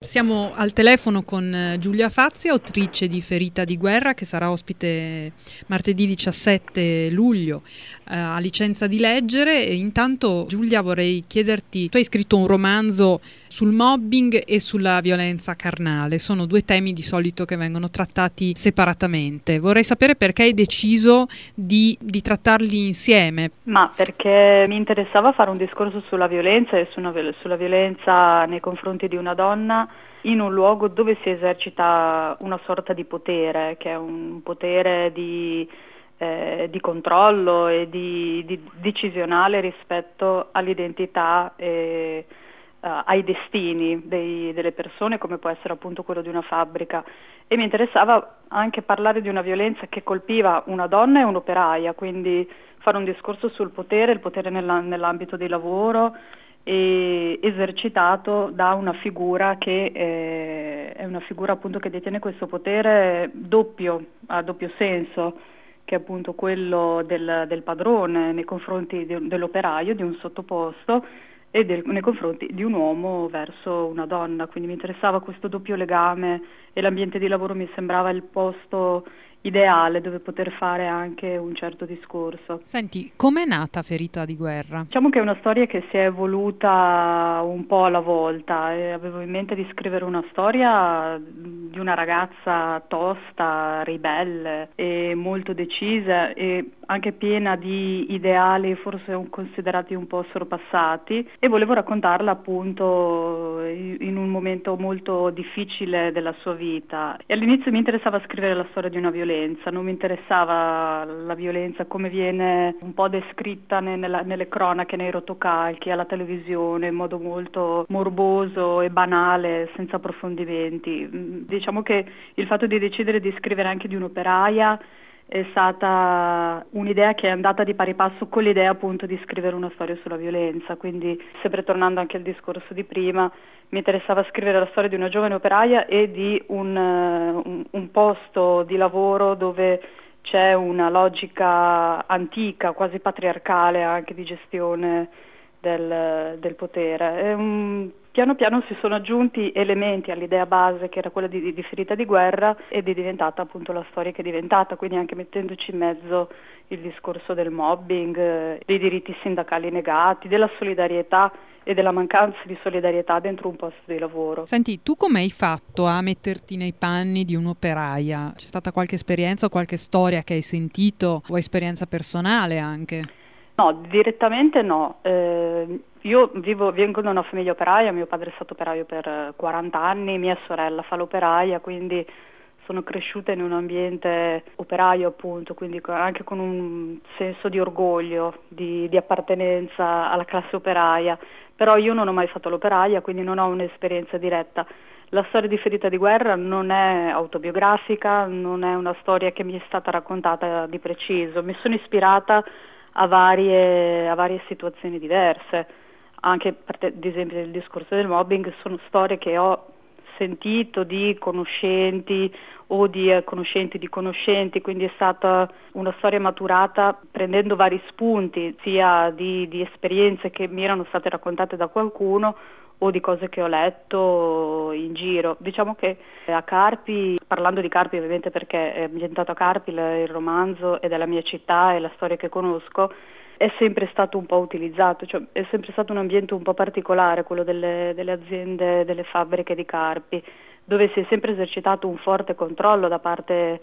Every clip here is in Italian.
Siamo al telefono con Giulia Fazzi, autrice di Ferita di guerra, che sarà ospite martedì 17 luglio a Licenza di Leggere. E intanto, Giulia, vorrei chiederti, tu hai scritto un romanzo sul mobbing e sulla violenza carnale. Sono due temi di solito che vengono trattati separatamente. Vorrei sapere perché hai deciso di trattarli insieme. Ma perché mi interessava fare un discorso sulla violenza e sulla violenza nei confronti di una donna in un luogo dove si esercita una sorta di potere, che è un potere di controllo e di decisionale rispetto all'identità e ai destini delle persone, come può essere appunto quello di una fabbrica. E mi interessava anche parlare di una violenza che colpiva una donna e un'operaia, quindi fare un discorso sul potere, il potere nell'ambito di lavoro, esercitato da una figura che è una figura appunto che detiene questo potere a doppio senso, che è appunto quello del padrone nei confronti dell'operaio, di un sottoposto, e nei confronti di un uomo verso una donna. Quindi mi interessava questo doppio legame e l'ambiente di lavoro mi sembrava il posto ideale dove poter fare anche un certo discorso. Senti, com'è nata Ferita di guerra? Diciamo che è una storia che si è evoluta un po' alla volta e avevo in mente di scrivere una storia di una ragazza tosta, ribelle e molto decisa e anche piena di ideali forse considerati un po' sorpassati, e volevo raccontarla appunto in un momento molto difficile della sua vita. E all'inizio mi interessava scrivere la storia di una violenza, non mi interessava la violenza come viene un po' descritta nelle cronache, nei rotocalchi, alla televisione, in modo molto morboso e banale, senza approfondimenti. Diciamo che il fatto di decidere di scrivere anche di un'operaia è stata un'idea che è andata di pari passo con l'idea appunto di scrivere una storia sulla violenza. Quindi, sempre tornando anche al discorso di prima, mi interessava scrivere la storia di una giovane operaia e di un posto di lavoro dove c'è una logica antica, quasi patriarcale anche di gestione del potere. Piano piano si sono aggiunti elementi all'idea base, che era quella di Ferita di guerra, ed è diventata appunto la storia che è diventata, quindi anche mettendoci in mezzo il discorso del mobbing, dei diritti sindacali negati, della solidarietà e della mancanza di solidarietà dentro un posto di lavoro. Senti, tu come hai fatto a metterti nei panni di un'operaia? C'è stata qualche esperienza o qualche storia che hai sentito, o esperienza personale anche? No, direttamente no. Io vengo da una famiglia operaia, mio padre è stato operaio per 40 anni, mia sorella fa l'operaia, quindi sono cresciuta in un ambiente operaio appunto, quindi anche con un senso di orgoglio, di appartenenza alla classe operaia. Però io non ho mai fatto l'operaia, quindi non ho un'esperienza diretta. La storia di Ferita di guerra non è autobiografica, non è una storia che mi è stata raccontata di preciso. Mi sono ispirata a varie situazioni diverse, anche ad esempio nel discorso del mobbing sono storie che ho sentito di conoscenti o di conoscenti di conoscenti, quindi è stata una storia maturata prendendo vari spunti, sia di esperienze che mi erano state raccontate da qualcuno o di cose che ho letto in giro. Diciamo che a Carpi, parlando di Carpi ovviamente perché è ambientato a Carpi il romanzo, ed è la mia città e la storia che conosco, è sempre stato un po' utilizzato, cioè è sempre stato un ambiente un po' particolare, quello delle aziende, delle fabbriche di Carpi, dove si è sempre esercitato un forte controllo da parte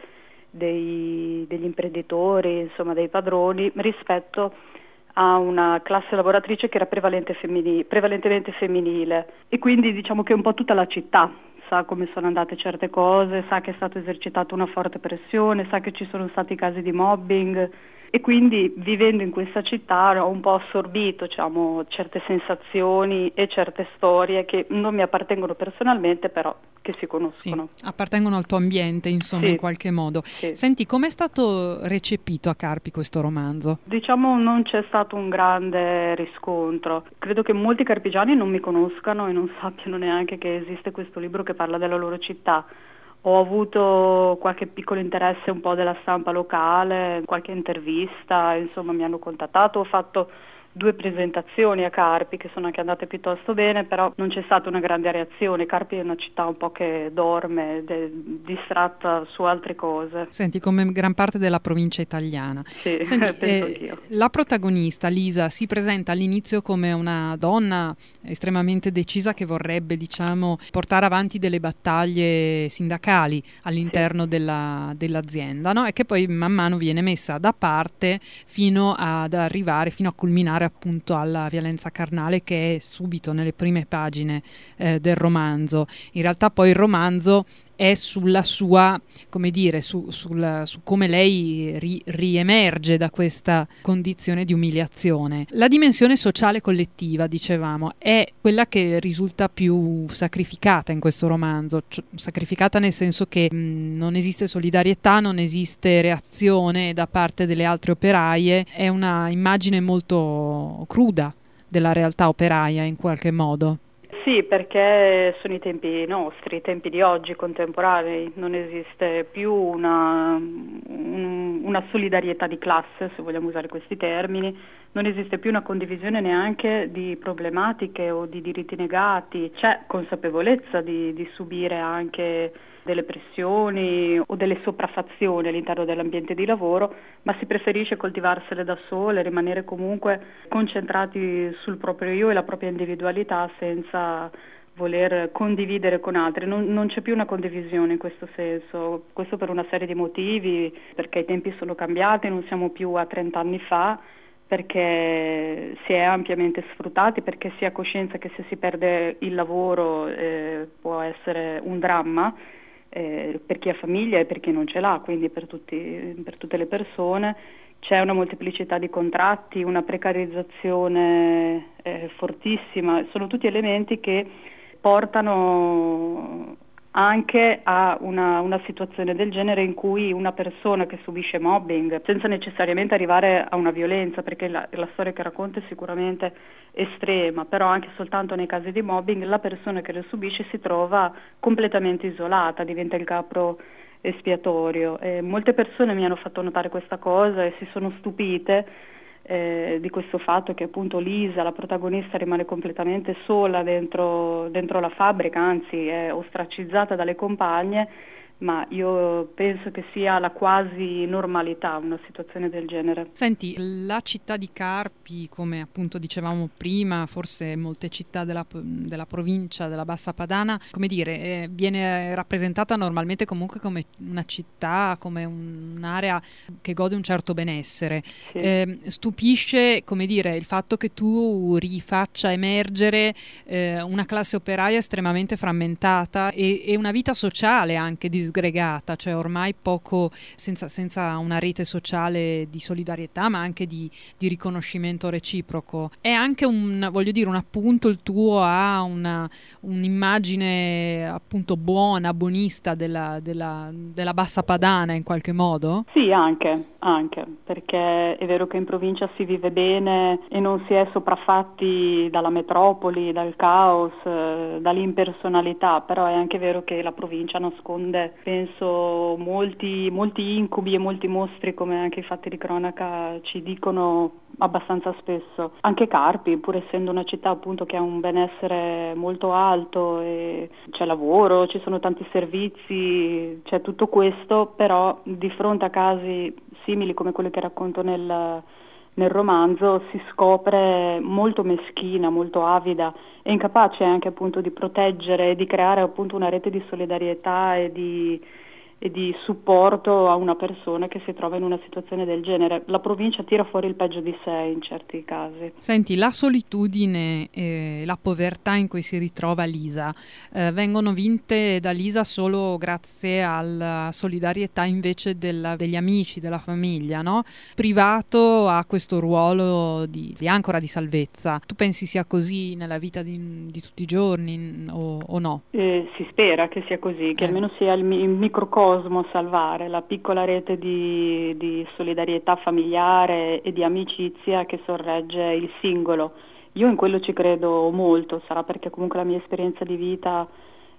degli imprenditori, insomma dei padroni, rispetto a una classe lavoratrice che era prevalentemente femminile, e quindi diciamo che un po' tutta la città sa come sono andate certe cose, sa che è stata esercitata una forte pressione, sa che ci sono stati casi di mobbing, e quindi vivendo in questa città ho un po' assorbito, diciamo, certe sensazioni e certe storie che non mi appartengono personalmente, però che si conoscono. Sì, appartengono al tuo ambiente, insomma, sì, in qualche modo. Sì. Senti, com'è stato recepito a Carpi questo romanzo? Diciamo non c'è stato un grande riscontro. Credo che molti carpigiani non mi conoscano e non sappiano neanche che esiste questo libro che parla della loro città. Ho avuto qualche piccolo interesse un po' della stampa locale, qualche intervista, insomma mi hanno contattato, ho fatto 2 presentazioni a Carpi che sono anche andate piuttosto bene, però non c'è stata una grande reazione. Carpi è una città un po' che dorme, distratta su altre cose. Senti, come gran parte della provincia italiana. Sì, Senti, penso anch'io. la protagonista, Lisa, si presenta all'inizio come una donna estremamente decisa che vorrebbe, diciamo, portare avanti delle battaglie sindacali all'interno dell'azienda, no? E che poi man mano viene messa da parte fino ad arrivare, fino a culminare appunto alla violenza carnale, che è subito nelle prime pagine del romanzo. In realtà poi il romanzo è sulla sua, come dire, su come lei riemerge da questa condizione di umiliazione. La dimensione sociale collettiva, dicevamo, è quella che risulta più sacrificata in questo romanzo, sacrificata nel senso che non esiste solidarietà, non esiste reazione da parte delle altre operaie, è una immagine molto cruda della realtà operaia in qualche modo. Sì, perché sono i tempi nostri, i tempi di oggi, contemporanei, non esiste più una solidarietà di classe, se vogliamo usare questi termini, non esiste più una condivisione neanche di problematiche o di diritti negati, c'è consapevolezza di subire anche delle pressioni o delle sopraffazioni all'interno dell'ambiente di lavoro, ma si preferisce coltivarsele da sole, rimanere comunque concentrati sul proprio io e la propria individualità senza voler condividere con altri. Non c'è più una condivisione in questo senso, questo per una serie di motivi, perché i tempi sono cambiati, non siamo più a 30 anni fa, perché si è ampiamente sfruttati, perché si ha coscienza che se si perde il lavoro può essere un dramma, per chi ha famiglia e per chi non ce l'ha, quindi per tutte le persone. C'è una molteplicità di contratti, una precarizzazione fortissima, sono tutti elementi che portano anche a una situazione del genere in cui una persona che subisce mobbing, senza necessariamente arrivare a una violenza, perché la storia che racconta è sicuramente estrema, però anche soltanto nei casi di mobbing la persona che lo subisce si trova completamente isolata, diventa il capro espiatorio. Molte persone mi hanno fatto notare questa cosa e si sono stupite di questo fatto che appunto Lisa, la protagonista, rimane completamente sola dentro la fabbrica, anzi è ostracizzata dalle compagne, ma io penso che sia la quasi normalità una situazione del genere. Senti, la città di Carpi, come appunto dicevamo prima, forse molte città della provincia della Bassa Padana, come dire, viene rappresentata normalmente comunque come una città, come un'area che gode un certo benessere. Sì. Stupisce, come dire, il fatto che tu rifaccia emergere una classe operaia estremamente frammentata e una vita sociale anche disgregata, cioè ormai poco, senza una rete sociale di solidarietà, ma anche di riconoscimento reciproco. È anche un appunto il tuo a un'immagine appunto buona, buonista della Bassa Padana in qualche modo? Sì, anche, perché è vero che in provincia si vive bene e non si è sopraffatti dalla metropoli, dal caos, dall'impersonalità, però è anche vero che la provincia nasconde, penso, molti incubi e molti mostri, come anche i fatti di cronaca ci dicono abbastanza spesso. Anche Carpi, pur essendo una città appunto che ha un benessere molto alto e c'è lavoro, ci sono tanti servizi, c'è tutto questo, però di fronte a casi simili come quelli che racconto nel romanzo si scopre molto meschina, molto avida e incapace anche appunto di proteggere e di creare appunto una rete di solidarietà e di supporto a una persona che si trova in una situazione del genere. La provincia tira fuori il peggio di sé in certi casi. Senti, la solitudine e la povertà in cui si ritrova Lisa vengono vinte da Lisa solo grazie alla solidarietà invece degli amici, della famiglia, no? Privato ha questo ruolo di ancora di salvezza. Tu pensi sia così nella vita di tutti i giorni o no? Si spera che sia così, che almeno sia il microcosmo a salvare, la piccola rete di solidarietà familiare e di amicizia che sorregge il singolo. Io in quello ci credo molto, sarà perché comunque la mia esperienza di vita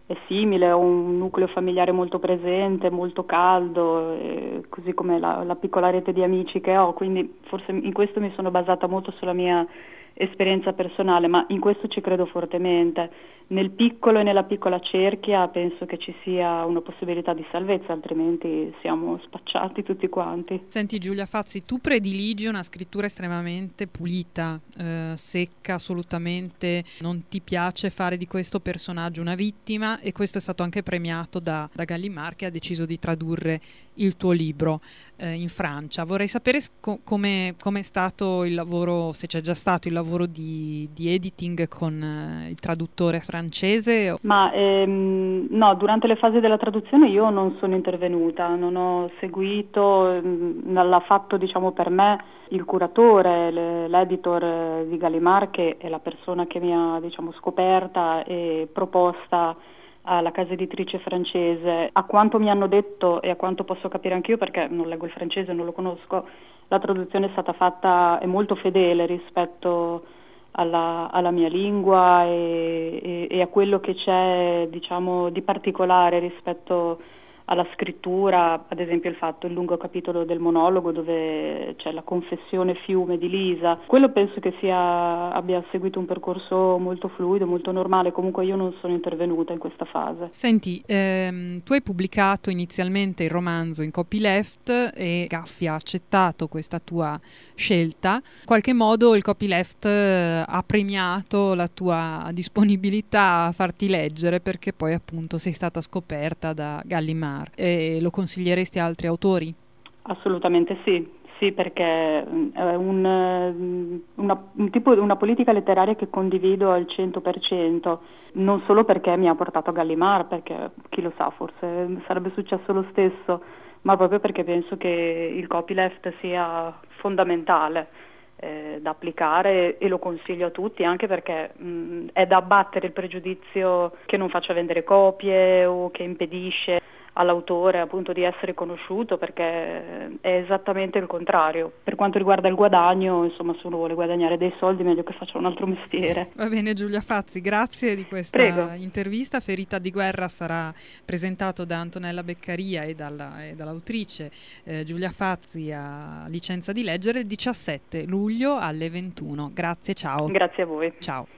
è simile, ho un nucleo familiare molto presente, molto caldo, così come la piccola rete di amici che ho, quindi forse in questo mi sono basata molto sulla mia esperienza personale, ma in questo ci credo fortemente. Nel piccolo e nella piccola cerchia penso che ci sia una possibilità di salvezza, altrimenti siamo spacciati tutti quanti. Senti Giulia Fazzi, tu prediligi una scrittura estremamente pulita, secca assolutamente, non ti piace fare di questo personaggio una vittima e questo è stato anche premiato da Gallimard che ha deciso di tradurre il tuo libro in Francia. Vorrei sapere come è stato il lavoro, se c'è già stato il lavoro di editing con il traduttore francese. Ma no, durante le fasi della traduzione io non sono intervenuta, non ho seguito, l'ha fatto diciamo per me il curatore, l'editor di Gallimard, che è la persona che mi ha diciamo scoperta e proposta alla casa editrice francese. A quanto mi hanno detto e a quanto posso capire anch'io, perché non leggo il francese, non lo conosco, la traduzione è stata fatta, è molto fedele rispetto alla mia lingua e a quello che c'è diciamo di particolare rispetto alla scrittura, ad esempio il lungo capitolo del monologo dove c'è la confessione fiume di Lisa. Quello penso che abbia seguito un percorso molto fluido, molto normale, comunque io non sono intervenuta in questa fase. Senti, tu hai pubblicato inizialmente il romanzo in copyleft e Gaffi ha accettato questa tua scelta. In qualche modo il copyleft ha premiato la tua disponibilità a farti leggere perché poi appunto sei stata scoperta da Gallimard. E lo consiglieresti a altri autori? Assolutamente sì. Sì, perché è una politica letteraria che condivido al 100%, non solo perché mi ha portato a Gallimard, perché chi lo sa, forse sarebbe successo lo stesso, ma proprio perché penso che il copyleft sia fondamentale da applicare e lo consiglio a tutti, anche perché è da abbattere il pregiudizio che non faccia vendere copie o che impedisce all'autore appunto di essere conosciuto, perché è esattamente il contrario. Per quanto riguarda il guadagno, insomma, se uno vuole guadagnare dei soldi meglio che faccia un altro mestiere. Va bene Giulia Fazzi, grazie di questa intervista. Ferita di guerra sarà presentato da Antonella Beccaria e dall'autrice Giulia Fazzi a Licenza di Leggere il 17 luglio alle 21. Grazie, ciao. Grazie a voi. Ciao.